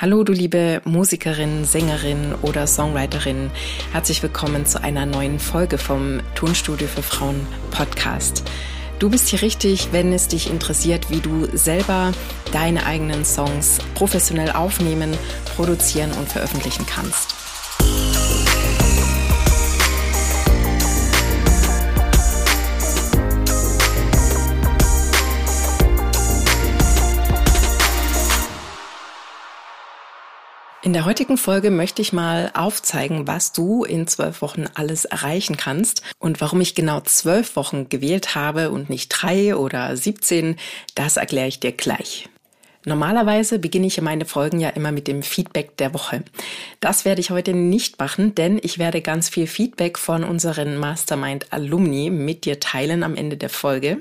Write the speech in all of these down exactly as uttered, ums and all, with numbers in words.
Hallo du liebe Musikerin, Sängerin oder Songwriterin, herzlich willkommen zu einer neuen Folge vom Tonstudio für Frauen Podcast. Du bist hier richtig, wenn es dich interessiert, wie du selber deine eigenen Songs professionell aufnehmen, produzieren und veröffentlichen kannst. In der heutigen Folge möchte ich mal aufzeigen, was du in zwölf Wochen alles erreichen kannst und warum ich genau zwölf Wochen gewählt habe und nicht drei oder siebzehn, das erkläre ich dir gleich. Normalerweise beginne ich meine Folgen ja immer mit dem Feedback der Woche. Das werde ich heute nicht machen, denn ich werde ganz viel Feedback von unseren Mastermind-Alumni mit dir teilen am Ende der Folge.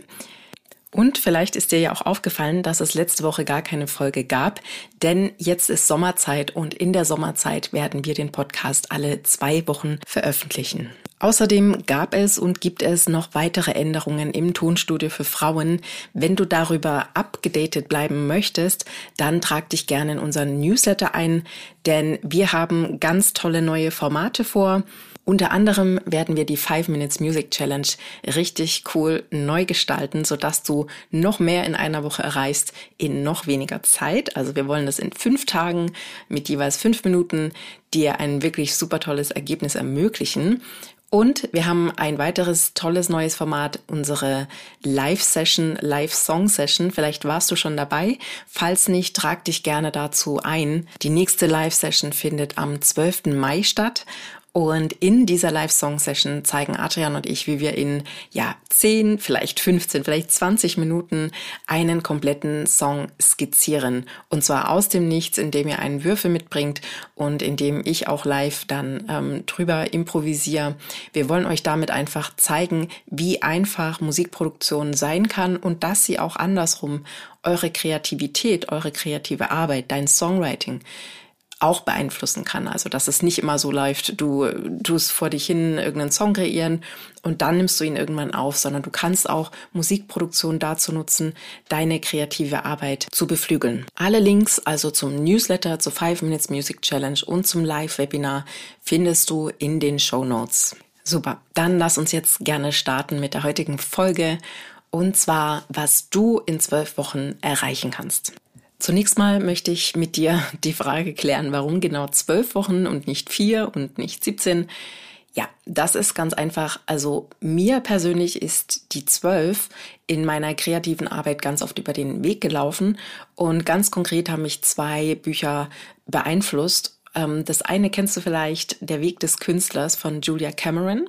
Und vielleicht ist dir ja auch aufgefallen, dass es letzte Woche gar keine Folge gab, denn jetzt ist Sommerzeit und in der Sommerzeit werden wir den Podcast alle zwei Wochen veröffentlichen. Außerdem gab es und gibt es noch weitere Änderungen im Tonstudio für Frauen. Wenn du darüber upgedatet bleiben möchtest, dann trag dich gerne in unseren Newsletter ein, denn wir haben ganz tolle neue Formate vor. Unter anderem werden wir die five minutes Music Challenge richtig cool neu gestalten, sodass du noch mehr in einer Woche erreichst in noch weniger Zeit. Also wir wollen das in fünf Tagen mit jeweils fünf Minuten dir ein wirklich super tolles Ergebnis ermöglichen. Und wir haben ein weiteres tolles neues Format, unsere Live-Session, Live-Song-Session. Vielleicht warst du schon dabei. Falls nicht, trag dich gerne dazu ein. Die nächste Live-Session findet am zwölften Mai statt. Und in dieser Live-Song-Session zeigen Adrian und ich, wie wir in ja zehn, vielleicht fünfzehn, vielleicht zwanzig Minuten einen kompletten Song skizzieren. Und zwar aus dem Nichts, indem ihr einen Würfel mitbringt und indem ich auch live dann ähm, drüber improvisiere. Wir wollen euch damit einfach zeigen, wie einfach Musikproduktion sein kann und dass sie auch andersrum eure Kreativität, eure kreative Arbeit, dein Songwriting auch beeinflussen kann. Also dass es nicht immer so läuft, du tust vor dich hin irgendeinen Song kreieren und dann nimmst du ihn irgendwann auf, sondern du kannst auch Musikproduktion dazu nutzen, deine kreative Arbeit zu beflügeln. Alle Links also zum Newsletter, zur five minutes Music Challenge und zum Live-Webinar findest du in den Shownotes. Super, dann lass uns jetzt gerne starten mit der heutigen Folge und zwar, was du in zwölf Wochen erreichen kannst. Zunächst mal möchte ich mit dir die Frage klären, warum genau zwölf Wochen und nicht vier und nicht siebzehn? Ja, das ist ganz einfach. Also mir persönlich ist die zwölf in meiner kreativen Arbeit ganz oft über den Weg gelaufen und ganz konkret haben mich zwei Bücher beeinflusst. Das eine kennst du vielleicht, Der Weg des Künstlers von Julia Cameron.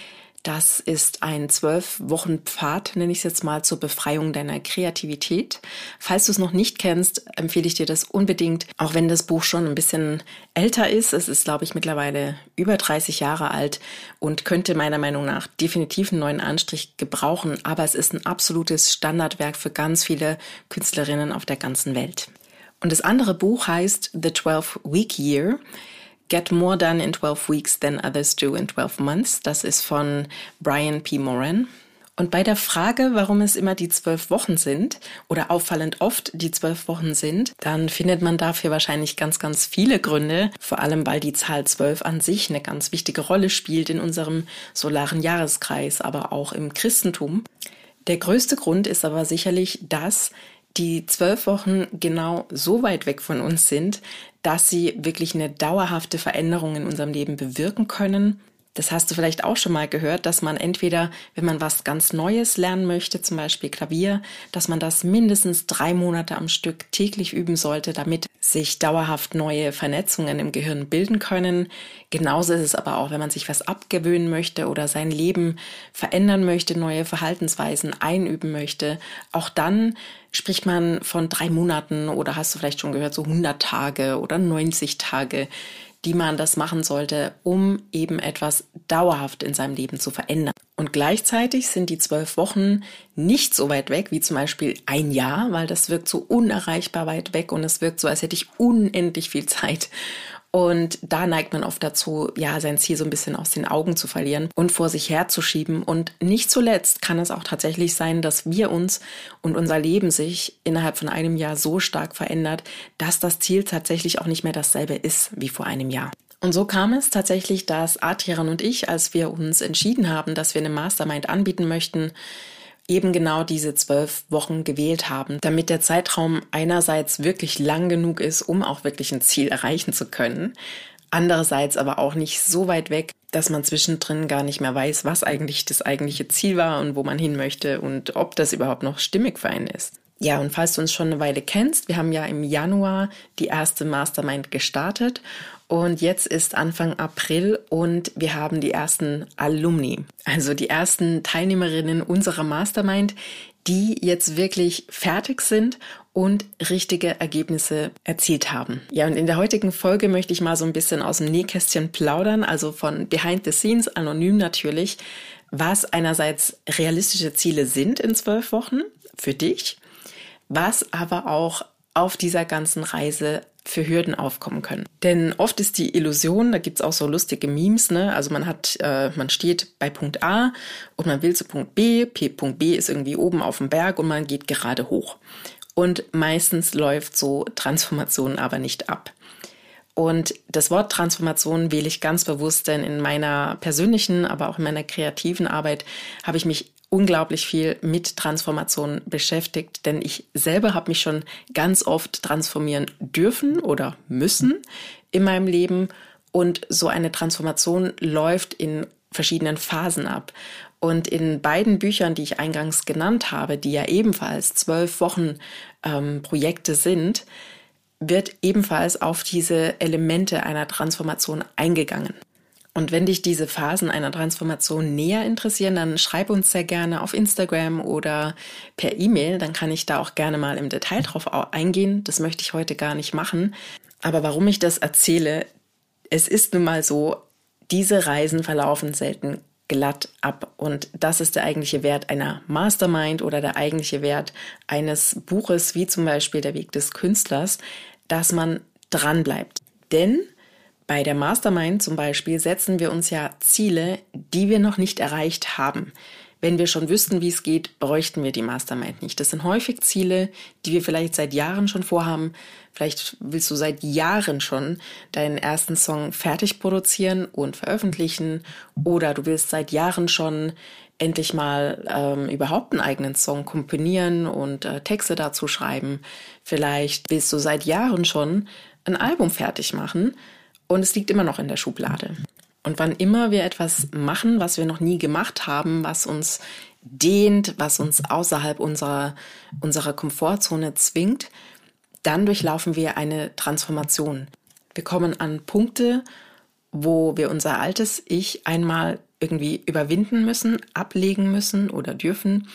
Das ist ein zwölf Wochen Pfad, nenne ich es jetzt mal, zur Befreiung deiner Kreativität. Falls du es noch nicht kennst, empfehle ich dir das unbedingt, auch wenn das Buch schon ein bisschen älter ist. Es ist, glaube ich, mittlerweile über dreißig Jahre alt und könnte meiner Meinung nach definitiv einen neuen Anstrich gebrauchen. Aber es ist ein absolutes Standardwerk für ganz viele Künstlerinnen auf der ganzen Welt. Und das andere Buch heißt The twelve week year. Get More Done in twelve Weeks Than Others Do in twelve Months. Das ist von Brian P. Moran. Und bei der Frage, warum es immer die zwölf Wochen sind oder auffallend oft die zwölf Wochen sind, dann findet man dafür wahrscheinlich ganz, ganz viele Gründe. Vor allem, weil die Zahl zwölf an sich eine ganz wichtige Rolle spielt in unserem solaren Jahreskreis, aber auch im Christentum. Der größte Grund ist aber sicherlich, dass die zwölf Wochen genau so weit weg von uns sind, dass sie wirklich eine dauerhafte Veränderung in unserem Leben bewirken können. Das hast du vielleicht auch schon mal gehört, dass man entweder, wenn man was ganz Neues lernen möchte, zum Beispiel Klavier, dass man das mindestens drei Monate am Stück täglich üben sollte, damit sich dauerhaft neue Vernetzungen im Gehirn bilden können. Genauso ist es aber auch, wenn man sich was abgewöhnen möchte oder sein Leben verändern möchte, neue Verhaltensweisen einüben möchte. Auch dann spricht man von drei Monaten oder hast du vielleicht schon gehört, so hundert Tage oder neunzig Tage, die man das machen sollte, um eben etwas dauerhaft in seinem Leben zu verändern. Und gleichzeitig sind die zwölf Wochen nicht so weit weg wie zum Beispiel ein Jahr, weil das wirkt so unerreichbar weit weg und es wirkt so, als hätte ich unendlich viel Zeit. Und da neigt man oft dazu, ja, sein Ziel so ein bisschen aus den Augen zu verlieren und vor sich herzuschieben. Und nicht zuletzt kann es auch tatsächlich sein, dass wir uns und unser Leben sich innerhalb von einem Jahr so stark verändert, dass das Ziel tatsächlich auch nicht mehr dasselbe ist wie vor einem Jahr. Und so kam es tatsächlich, dass Adrian und ich, als wir uns entschieden haben, dass wir eine Mastermind anbieten möchten, eben genau diese zwölf Wochen gewählt haben, damit der Zeitraum einerseits wirklich lang genug ist, um auch wirklich ein Ziel erreichen zu können, andererseits aber auch nicht so weit weg, dass man zwischendrin gar nicht mehr weiß, was eigentlich das eigentliche Ziel war und wo man hin möchte und ob das überhaupt noch stimmig für einen ist. Ja, und falls du uns schon eine Weile kennst, wir haben ja im Januar die erste Mastermind gestartet und jetzt ist Anfang April und wir haben die ersten Alumni, also die ersten Teilnehmerinnen unserer Mastermind, die jetzt wirklich fertig sind und richtige Ergebnisse erzielt haben. Ja, und in der heutigen Folge möchte ich mal so ein bisschen aus dem Nähkästchen plaudern, also von Behind the Scenes, anonym natürlich, was einerseits realistische Ziele sind in zwölf Wochen für dich, was aber auch auf dieser ganzen Reise für Hürden aufkommen können. Denn oft ist die Illusion, da gibt's auch so lustige Memes, ne? Also man hat, äh, man steht bei Punkt A und man will zu Punkt B, P, Punkt B ist irgendwie oben auf dem Berg und man geht gerade hoch. Und meistens läuft so Transformation aber nicht ab. Und das Wort Transformation wähle ich ganz bewusst, denn in meiner persönlichen, aber auch in meiner kreativen Arbeit habe ich mich unglaublich viel mit Transformation beschäftigt, denn ich selber habe mich schon ganz oft transformieren dürfen oder müssen in meinem Leben und so eine Transformation läuft in verschiedenen Phasen ab. Und in beiden Büchern, die ich eingangs genannt habe, die ja ebenfalls zwölf Wochen ähm, Projekte sind, wird ebenfalls auf diese Elemente einer Transformation eingegangen. Und wenn dich diese Phasen einer Transformation näher interessieren, dann schreib uns sehr gerne auf Instagram oder per E-Mail. Dann kann ich da auch gerne mal im Detail drauf eingehen. Das möchte ich heute gar nicht machen. Aber warum ich das erzähle, es ist nun mal so, diese Reisen verlaufen selten glatt ab. Und das ist der eigentliche Wert einer Mastermind oder der eigentliche Wert eines Buches, wie zum Beispiel Der Weg des Künstlers, dass man dranbleibt. Denn bei der Mastermind zum Beispiel setzen wir uns ja Ziele, die wir noch nicht erreicht haben. Wenn wir schon wüssten, wie es geht, bräuchten wir die Mastermind nicht. Das sind häufig Ziele, die wir vielleicht seit Jahren schon vorhaben. Vielleicht willst du seit Jahren schon deinen ersten Song fertig produzieren und veröffentlichen. Oder du willst seit Jahren schon endlich mal ähm, überhaupt einen eigenen Song komponieren und äh, Texte dazu schreiben. Vielleicht willst du seit Jahren schon ein Album fertig machen. Und es liegt immer noch in der Schublade. Und wann immer wir etwas machen, was wir noch nie gemacht haben, was uns dehnt, was uns außerhalb unserer, unserer Komfortzone zwingt, dann durchlaufen wir eine Transformation. Wir kommen an Punkte, wo wir unser altes Ich einmal irgendwie überwinden müssen, ablegen müssen oder dürfen.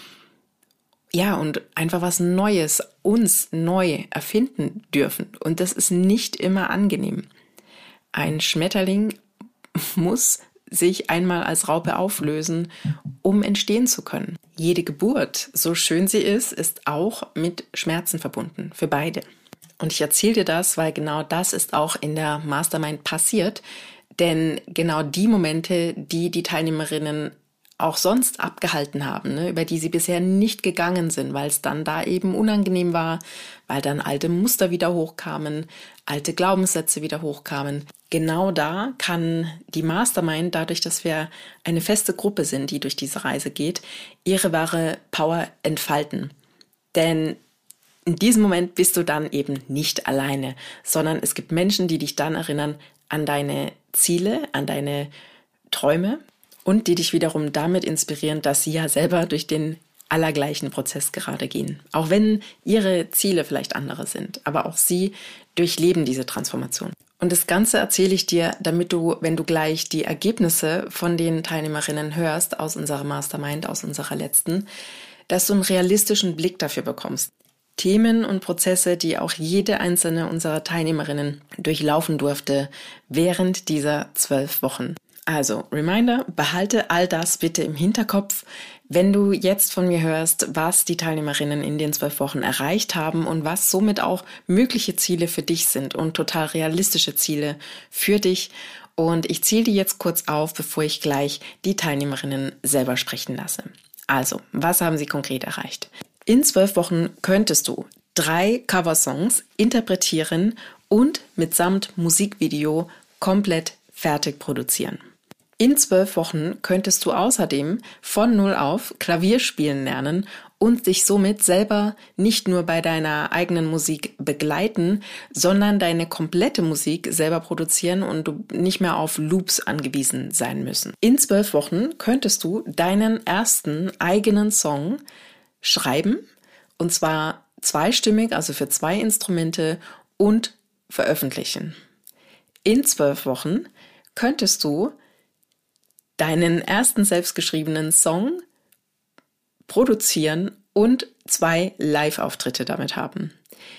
Ja, und einfach was Neues, uns neu erfinden dürfen. Und das ist nicht immer angenehm. Ein Schmetterling muss sich einmal als Raupe auflösen, um entstehen zu können. Jede Geburt, so schön sie ist, ist auch mit Schmerzen verbunden, für beide. Und ich erzähle dir das, weil genau das ist auch in der Mastermind passiert. Denn genau die Momente, die die Teilnehmerinnen auch sonst abgehalten haben, ne, über die sie bisher nicht gegangen sind, weil es dann da eben unangenehm war, weil dann alte Muster wieder hochkamen, alte Glaubenssätze wieder hochkamen. Genau da kann die Mastermind, dadurch, dass wir eine feste Gruppe sind, die durch diese Reise geht, ihre wahre Power entfalten. Denn in diesem Moment bist du dann eben nicht alleine, sondern es gibt Menschen, die dich dann erinnern an deine Ziele, an deine Träume und die dich wiederum damit inspirieren, dass sie ja selber durch den allergleichen Prozess gerade gehen. Auch wenn ihre Ziele vielleicht andere sind, aber auch sie durchleben diese Transformation. Und das Ganze erzähle ich dir, damit du, wenn du gleich die Ergebnisse von den Teilnehmerinnen hörst aus unserer Mastermind, aus unserer letzten, dass du einen realistischen Blick dafür bekommst. Themen und Prozesse, die auch jede einzelne unserer Teilnehmerinnen durchlaufen durfte während dieser zwölf Wochen. Also, Reminder, behalte all das bitte im Hinterkopf, wenn du jetzt von mir hörst, was die Teilnehmerinnen in den zwölf Wochen erreicht haben und was somit auch mögliche Ziele für dich sind und total realistische Ziele für dich. Und ich zähle die jetzt kurz auf, bevor ich gleich die Teilnehmerinnen selber sprechen lasse. Also, was haben sie konkret erreicht? In zwölf Wochen könntest du drei Coversongs interpretieren und mitsamt Musikvideo komplett fertig produzieren. In zwölf Wochen könntest du außerdem von Null auf Klavier spielen lernen und dich somit selber nicht nur bei deiner eigenen Musik begleiten, sondern deine komplette Musik selber produzieren und du nicht mehr auf Loops angewiesen sein müssen. In zwölf Wochen könntest du deinen ersten eigenen Song schreiben, und zwar zweistimmig, also für zwei Instrumente, und veröffentlichen. In zwölf Wochen könntest du deinen ersten selbstgeschriebenen Song produzieren und zwei Live-Auftritte damit haben.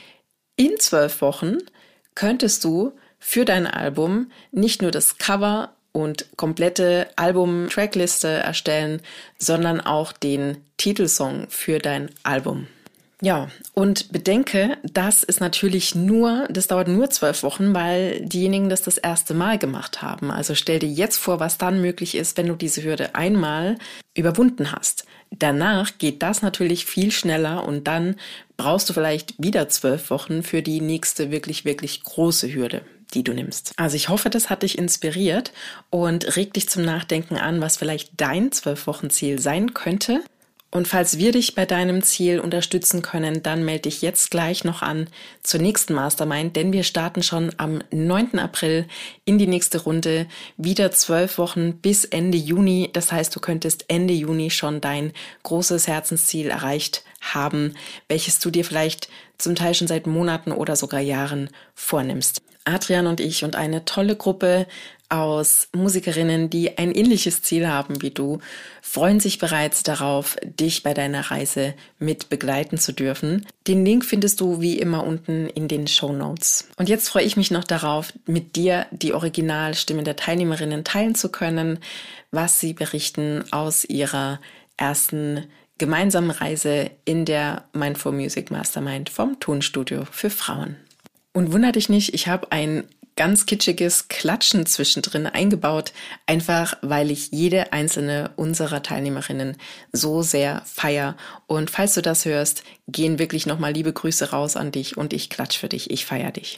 In zwölf Wochen könntest du für dein Album nicht nur das Cover und komplette Album-Trackliste erstellen, sondern auch den Titelsong für dein Album. Ja, und bedenke, das ist natürlich nur, das dauert nur zwölf Wochen, weil diejenigen das das erste Mal gemacht haben. Also stell dir jetzt vor, was dann möglich ist, wenn du diese Hürde einmal überwunden hast. Danach geht das natürlich viel schneller und dann brauchst du vielleicht wieder zwölf Wochen für die nächste wirklich, wirklich große Hürde, die du nimmst. Also ich hoffe, das hat dich inspiriert und regt dich zum Nachdenken an, was vielleicht dein zwölf-Wochen-Ziel sein könnte. Und falls wir dich bei deinem Ziel unterstützen können, dann melde dich jetzt gleich noch an zur nächsten Mastermind, denn wir starten schon am neunten April in die nächste Runde, wieder zwölf Wochen bis Ende Juni. Das heißt, du könntest Ende Juni schon dein großes Herzensziel erreicht haben, welches du dir vielleicht zum Teil schon seit Monaten oder sogar Jahren vornimmst. Adrian und ich und eine tolle Gruppe aus Musikerinnen, die ein ähnliches Ziel haben wie du, freuen sich bereits darauf, dich bei deiner Reise mit begleiten zu dürfen. Den Link findest du wie immer unten in den Shownotes. Und jetzt freue ich mich noch darauf, mit dir die Originalstimmen der Teilnehmerinnen teilen zu können, was sie berichten aus ihrer ersten gemeinsamen Reise in der Mindful Music Mastermind vom Tonstudio für Frauen. Und wunder dich nicht, ich habe ein ganz kitschiges Klatschen zwischendrin eingebaut, einfach weil ich jede einzelne unserer Teilnehmerinnen so sehr feier. Und falls du das hörst, gehen wirklich nochmal liebe Grüße raus an dich und ich klatsch für dich, ich feier dich.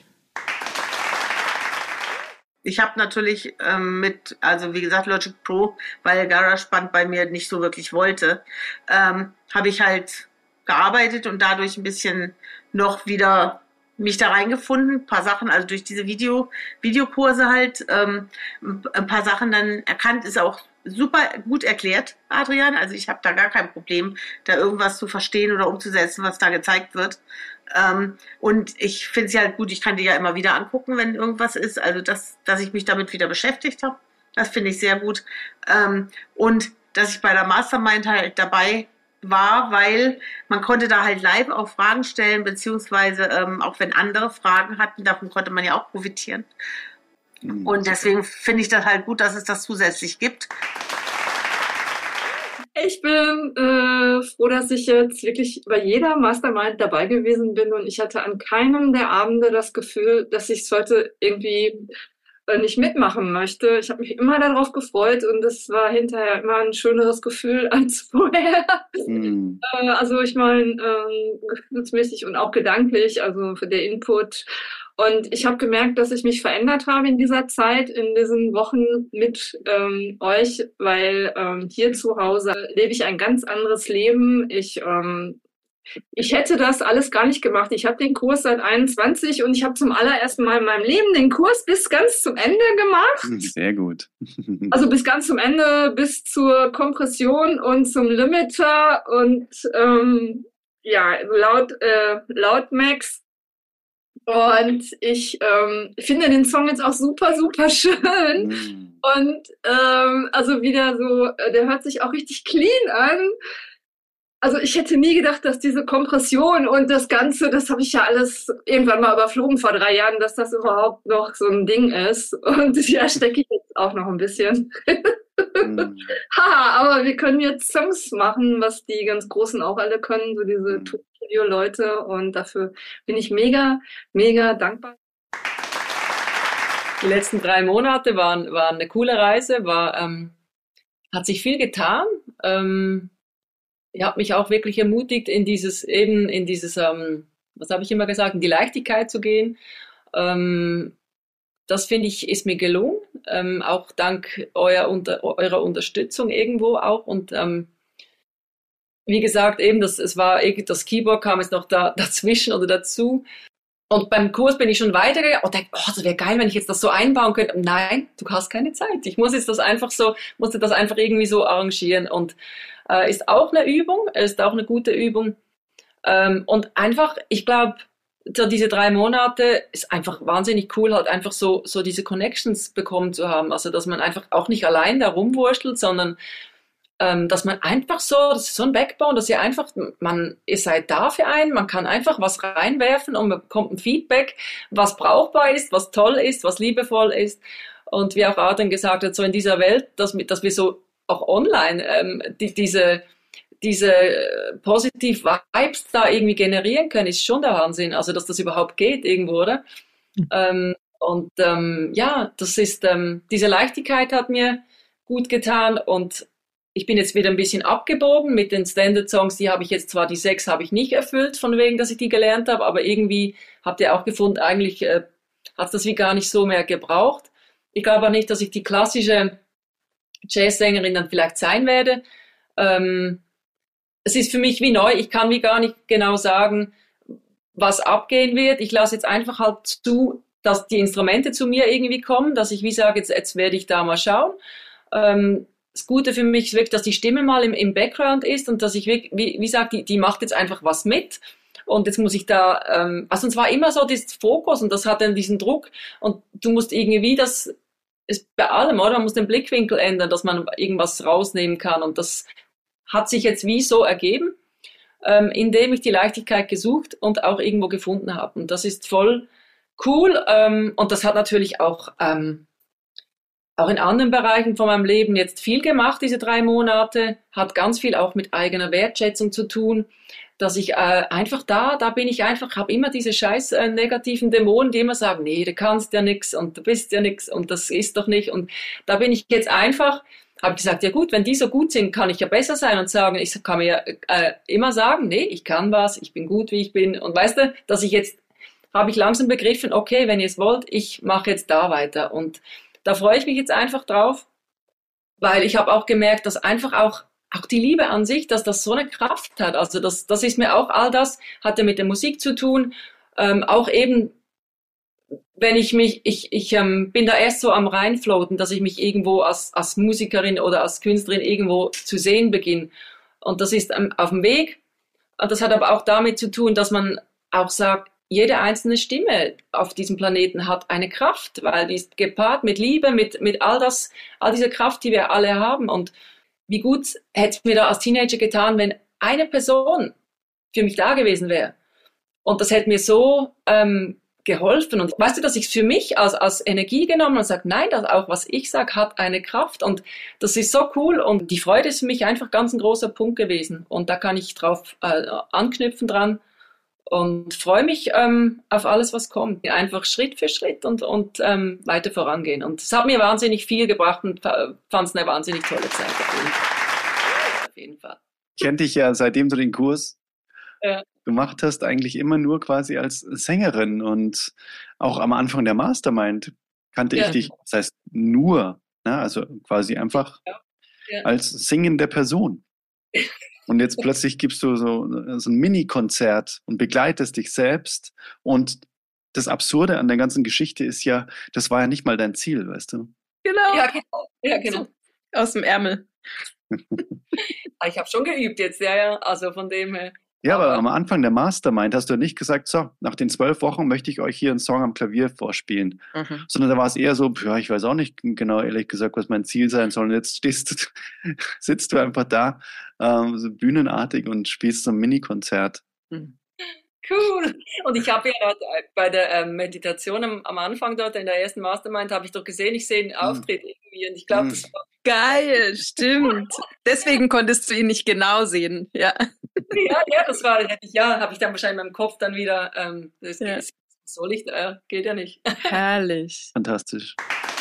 Ich habe natürlich ähm, mit, also wie gesagt, Logic Pro, weil GarageBand bei mir nicht so wirklich wollte, ähm, habe ich halt gearbeitet und dadurch ein bisschen noch wieder mich da reingefunden, ein paar Sachen, also durch diese Video, Videokurse halt, ähm, ein paar Sachen dann erkannt, ist auch super gut erklärt, Adrian, also ich habe da gar kein Problem, da irgendwas zu verstehen oder umzusetzen, was da gezeigt wird. Ähm, und ich finde es ja halt gut, ich kann die ja immer wieder angucken, wenn irgendwas ist, also dass, dass ich mich damit wieder beschäftigt habe, das finde ich sehr gut. Ähm, und dass ich bei der Mastermind halt dabei war, weil man konnte da halt live auch Fragen stellen, beziehungsweise ähm, auch wenn andere Fragen hatten, davon konnte man ja auch profitieren. Mhm. Und deswegen finde ich das halt gut, dass es das zusätzlich gibt. Ich bin äh, froh, dass ich jetzt wirklich bei jeder Mastermind dabei gewesen bin und ich hatte an keinem der Abende das Gefühl, dass ich es heute irgendwie nicht mitmachen möchte. Ich habe mich immer darauf gefreut und es war hinterher immer ein schöneres Gefühl als vorher. Mhm. Äh, also ich meine, ähm, gefühlsmäßig und auch gedanklich, also für der Input. Und ich habe gemerkt, dass ich mich verändert habe in dieser Zeit, in diesen Wochen mit ähm, euch, weil ähm, hier zu Hause lebe ich ein ganz anderes Leben. Ich ähm, Ich hätte das alles gar nicht gemacht. Ich habe den Kurs seit einundzwanzig und ich habe zum allerersten Mal in meinem Leben den Kurs bis ganz zum Ende gemacht. Sehr gut. Also bis ganz zum Ende, bis zur Kompression und zum Limiter und ähm, ja, laut, äh, laut Max. Und ich ähm, finde den Song jetzt auch super, super schön. Mm. Und ähm, also wieder so, der hört sich auch richtig clean an. Also ich hätte nie gedacht, dass diese Kompression und das Ganze, das habe ich ja alles irgendwann mal überflogen vor drei Jahren, dass das überhaupt noch so ein Ding ist. Und ja, stecke ich jetzt auch noch ein bisschen. Mhm. Haha, aber wir können jetzt Songs machen, was die ganz Großen auch alle können, so diese Mhm. Studio-Leute. Und dafür bin ich mega, mega dankbar. Die letzten drei Monate waren, waren eine coole Reise, war, ähm, hat sich viel getan. Ähm, ich habe mich auch wirklich ermutigt, in dieses, eben in dieses, ähm, was habe ich immer gesagt, in die Leichtigkeit zu gehen. Ähm, das finde ich, ist mir gelungen, ähm, auch dank euer, unter, eurer Unterstützung irgendwo auch. Und ähm, wie gesagt, eben, das, es war, das Keyboard kam jetzt noch da, dazwischen oder dazu. Und beim Kurs bin ich schon weitergegangen und denke, oh, das wäre geil, wenn ich jetzt das so einbauen könnte. Nein, du hast keine Zeit. Ich muss jetzt das einfach so, musste das einfach irgendwie so arrangieren. Und äh, ist auch eine Übung, ist auch eine gute Übung. Ähm, und einfach, ich glaube, so diese drei Monate ist einfach wahnsinnig cool, halt einfach so, so diese Connections bekommen zu haben. Also, dass man einfach auch nicht allein da rumwurschtelt, sondern ähm, dass man einfach so, das ist so ein Backbone, dass ihr einfach, man, ihr seid da für einen, man kann einfach was reinwerfen und man bekommt ein Feedback, was brauchbar ist, was toll ist, was liebevoll ist. Und wie auch Adrian gesagt hat, so in dieser Welt, dass, dass wir so auch online ähm, die, diese diese positiv Vibes da irgendwie generieren können, ist schon der Wahnsinn. Also, dass das überhaupt geht irgendwo, oder? Mhm. Ähm, und ähm, ja, das ist, ähm, diese Leichtigkeit hat mir gut getan und ich bin jetzt wieder ein bisschen abgebogen mit den Standard-Songs, die habe ich jetzt zwar, die sechs habe ich nicht erfüllt, von wegen, dass ich die gelernt habe, aber irgendwie habt ihr auch gefunden, eigentlich äh, hat es das wie gar nicht so mehr gebraucht. Ich glaube auch nicht, dass ich die klassische Jazzsängerin dann vielleicht sein werde. Ähm, Es ist für mich wie neu. Ich kann wie gar nicht genau sagen, was abgehen wird. Ich lasse jetzt einfach halt zu, dass die Instrumente zu mir irgendwie kommen, dass ich wie sage, jetzt, jetzt werde ich da mal schauen. Ähm, das Gute für mich ist wirklich, dass die Stimme mal im, im Background ist und dass ich wirklich, wie, wie sagt, die, die macht jetzt einfach was mit. Und jetzt muss ich da, ähm, also es war immer so das Fokus und das hat dann diesen Druck und du musst irgendwie das, ist bei allem, oder? Man muss den Blickwinkel ändern, dass man irgendwas rausnehmen kann und das hat sich jetzt wie so ergeben, ähm, indem ich die Leichtigkeit gesucht und auch irgendwo gefunden habe. Und das ist voll cool. Ähm, und das hat natürlich auch, ähm, auch in anderen Bereichen von meinem Leben jetzt viel gemacht, diese drei Monate. Hat ganz viel auch mit eigener Wertschätzung zu tun, dass ich äh, einfach da, da bin ich einfach, habe immer diese scheiß äh, negativen Dämonen, die immer sagen, nee, du kannst ja nix und du bist ja nix und das ist doch nicht. Und da bin ich jetzt einfach, habe gesagt, ja gut, wenn die so gut sind, kann ich ja besser sein und sagen, ich kann mir äh, immer sagen, nee, ich kann was, ich bin gut, wie ich bin. Und weißt du, dass ich jetzt, habe ich langsam begriffen, okay, wenn ihr es wollt, ich mache jetzt da weiter. Und da freue ich mich jetzt einfach drauf, weil ich habe auch gemerkt, dass einfach auch, auch die Liebe an sich, dass das so eine Kraft hat. Also das, das ist mir auch, all das hat ja mit der Musik zu tun, ähm, auch eben, wenn ich mich, ich, ich ähm, bin da erst so am reinfloaten, dass ich mich irgendwo als, als Musikerin oder als Künstlerin irgendwo zu sehen beginne. Und das ist ähm, auf dem Weg. Und das hat aber auch damit zu tun, dass man auch sagt, jede einzelne Stimme auf diesem Planeten hat eine Kraft, weil die ist gepaart mit Liebe, mit, mit all das, all diese Kraft, die wir alle haben. Und wie gut hätte es mir da als Teenager getan, wenn eine Person für mich da gewesen wäre. Und das hätte mir so ähm, geholfen. Und weißt du, dass ich es für mich als, als Energie genommen und sage, nein, das auch, was ich sage, hat eine Kraft. Und das ist so cool. Und die Freude ist für mich einfach ganz ein großer Punkt gewesen. Und da kann ich drauf äh, anknüpfen dran. Und freue mich ähm, auf alles, was kommt. Einfach Schritt für Schritt und, und ähm, weiter vorangehen. Und es hat mir wahnsinnig viel gebracht und fand es eine wahnsinnig tolle Zeit. Auf jeden Fall. Ich kenne dich ja, seitdem du den Kurs ja. gemacht hast, eigentlich immer nur quasi als Sängerin. Und auch am Anfang der Mastermind kannte ja. ich dich, das heißt nur, ne? Also quasi einfach ja. Ja. als singende Person. Und jetzt plötzlich gibst du so, so ein Mini-Konzert und begleitest dich selbst. Und das Absurde an der ganzen Geschichte ist ja, das war ja nicht mal dein Ziel, weißt du? Genau. Ja, genau. Ja, genau. Aus dem Ärmel. Ich habe schon geübt jetzt, ja, ja. Also von dem her. Ja, aber am Anfang der Mastermind hast du nicht gesagt, so, nach den zwölf Wochen möchte ich euch hier einen Song am Klavier vorspielen. Mhm. Sondern da war es eher so, ja, ich weiß auch nicht genau, ehrlich gesagt, was mein Ziel sein soll. Und jetzt stehst du, sitzt du einfach da, ähm, so bühnenartig und spielst so ein Mini-Konzert. Mhm. Cool. Und ich habe ja dort bei der ähm, Meditation am, am Anfang dort in der ersten Mastermind, habe ich doch gesehen, ich sehe einen Auftritt mm. irgendwie und ich glaube, mm. das war... Geil, stimmt. Deswegen konntest du ihn nicht genau sehen, ja. Ja, ja, das war, ja, habe ich dann wahrscheinlich in meinem Kopf dann wieder, ähm, das ja. ist, soll ich, äh, geht ja nicht. Herrlich. Fantastisch.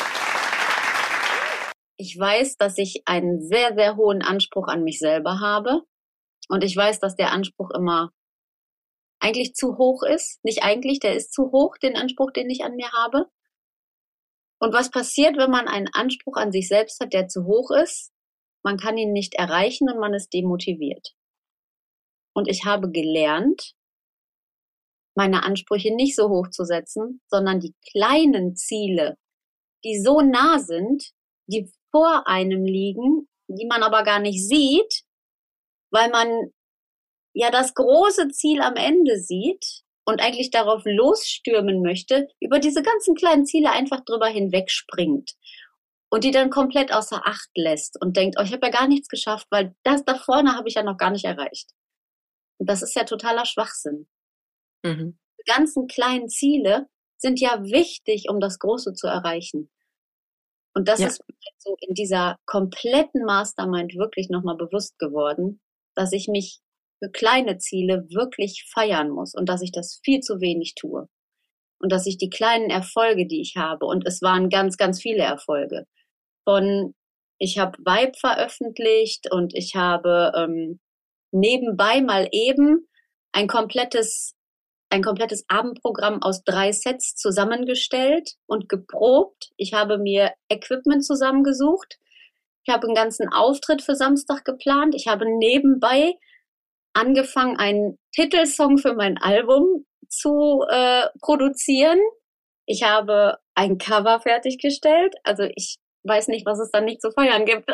Ich weiß, dass ich einen sehr, sehr hohen Anspruch an mich selber habe. Und ich weiß, dass der Anspruch immer eigentlich zu hoch ist. Nicht eigentlich, der ist zu hoch, den Anspruch, den ich an mir habe. Und was passiert, wenn man einen Anspruch an sich selbst hat, der zu hoch ist? Man kann ihn nicht erreichen und man ist demotiviert. Und ich habe gelernt, meine Ansprüche nicht so hoch zu setzen, sondern die kleinen Ziele, die so nah sind, die vor einem liegen, die man aber gar nicht sieht, weil man ja das große Ziel am Ende sieht und eigentlich darauf losstürmen möchte, über diese ganzen kleinen Ziele einfach drüber hinwegspringt und die dann komplett außer Acht lässt und denkt, oh, ich habe ja gar nichts geschafft, weil das da vorne habe ich ja noch gar nicht erreicht. Und das ist ja totaler Schwachsinn. Mhm. Die ganzen kleinen Ziele sind ja wichtig, um das Große zu erreichen. Und das ja. ist mir so in dieser kompletten Mastermind wirklich nochmal bewusst geworden, dass ich mich für kleine Ziele wirklich feiern muss und dass ich das viel zu wenig tue. Und dass ich die kleinen Erfolge, die ich habe, und es waren ganz, ganz viele Erfolge, von ich habe Vibe veröffentlicht und ich habe ähm, nebenbei mal eben ein komplettes ein komplettes Abendprogramm aus drei Sets zusammengestellt und geprobt. Ich habe mir Equipment zusammengesucht. Ich habe einen ganzen Auftritt für Samstag geplant. Ich habe nebenbei angefangen, einen Titelsong für mein Album zu äh, produzieren. Ich habe ein Cover fertiggestellt. Also ich weiß nicht, was es dann nicht zu feiern gibt.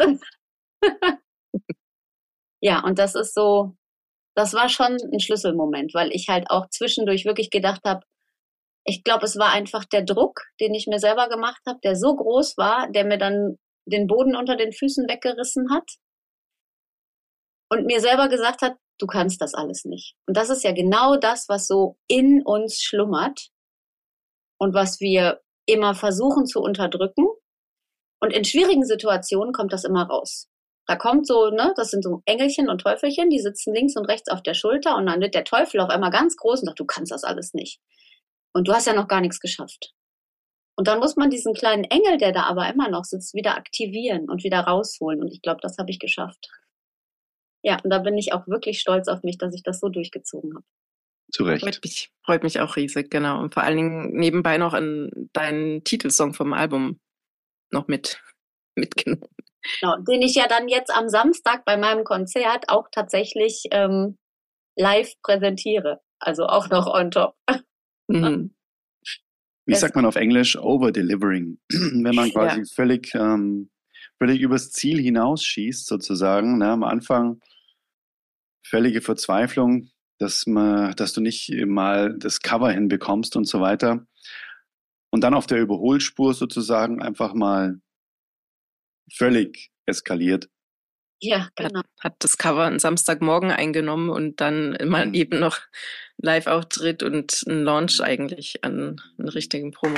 Ja, und das ist so, das war schon ein Schlüsselmoment, weil ich halt auch zwischendurch wirklich gedacht habe, ich glaube, es war einfach der Druck, den ich mir selber gemacht habe, der so groß war, der mir dann den Boden unter den Füßen weggerissen hat und mir selber gesagt hat, du kannst das alles nicht. Und das ist ja genau das, was so in uns schlummert und was wir immer versuchen zu unterdrücken. Und in schwierigen Situationen kommt das immer raus. Da kommt so, ne, das sind so Engelchen und Teufelchen, die sitzen links und rechts auf der Schulter und dann wird der Teufel auf einmal ganz groß und sagt, du kannst das alles nicht. Und du hast ja noch gar nichts geschafft. Und dann muss man diesen kleinen Engel, der da aber immer noch sitzt, wieder aktivieren und wieder rausholen. Und ich glaube, das habe ich geschafft. Ja, und da bin ich auch wirklich stolz auf mich, dass ich das so durchgezogen habe. Zu Recht. Freut mich, freut mich auch riesig, genau. Und vor allen Dingen nebenbei noch in deinen Titelsong vom Album noch mit mitgenommen. Genau, den ich ja dann jetzt am Samstag bei meinem Konzert auch tatsächlich ähm, live präsentiere. Also auch noch on top. Mhm. Wie sagt man auf Englisch? Over-delivering. Wenn man quasi ja. völlig, ähm, völlig übers Ziel hinausschießt, sozusagen. Ne? Am Anfang völlige Verzweiflung, dass, man, dass du nicht mal das Cover hinbekommst und so weiter. Und dann auf der Überholspur sozusagen einfach mal völlig eskaliert. Ja, genau. Hat, hat das Cover einen Samstagmorgen eingenommen und dann immer mhm. eben noch Live-Auftritt und ein Launch eigentlich an einen richtigen Promo.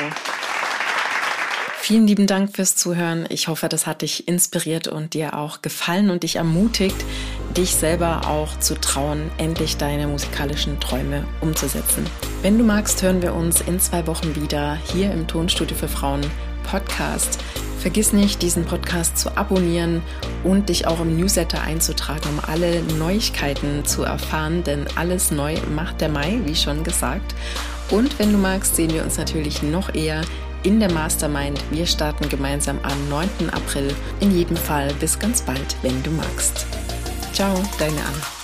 Vielen lieben Dank fürs Zuhören. Ich hoffe, das hat dich inspiriert und dir auch gefallen und dich ermutigt, dich selber auch zu trauen, endlich deine musikalischen Träume umzusetzen. Wenn du magst, hören wir uns in zwei Wochen wieder hier im Tonstudio für Frauen Podcast. Vergiss nicht, diesen Podcast zu abonnieren und dich auch im Newsletter einzutragen, um alle Neuigkeiten zu erfahren, denn alles neu macht der Mai, wie schon gesagt. Und wenn du magst, sehen wir uns natürlich noch eher in der Mastermind. Wir starten gemeinsam am neunten April. In jedem Fall bis ganz bald, wenn du magst. Ciao, deine Anna.